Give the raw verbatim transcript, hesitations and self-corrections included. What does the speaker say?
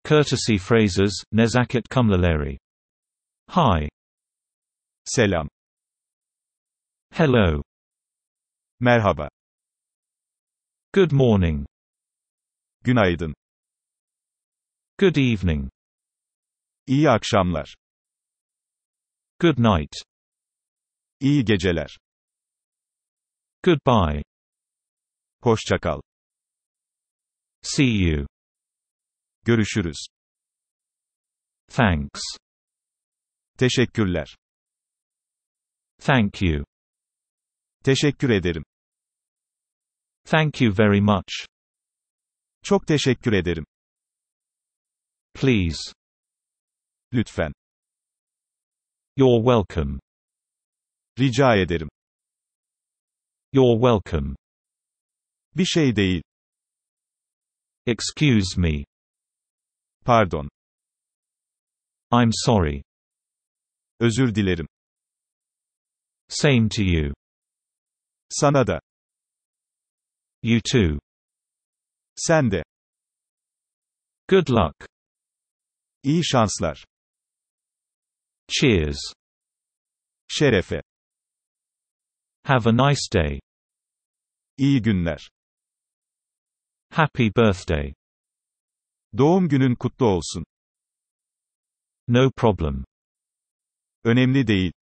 Courtesy phrases, nezaket cümleleri. Hi. Selam. Hello. Merhaba. Good morning. Günaydın. Good evening. İyi akşamlar. Good night. İyi geceler. Goodbye. Hoşça kal. See you. Görüşürüz. Thanks. Teşekkürler. Thank you. Teşekkür ederim. Thank you very much. Çok teşekkür ederim. Please. Lütfen. You're welcome. Rica ederim. You're welcome. Bir şey değil. Excuse me. Pardon. I'm sorry. Özür dilerim. Same to you. Sana da. You too. Sen de. Good luck. İyi şanslar. Cheers. Şerefe. Have a nice day. İyi günler. Happy birthday. Doğum günün kutlu olsun. No problem. Önemli değil.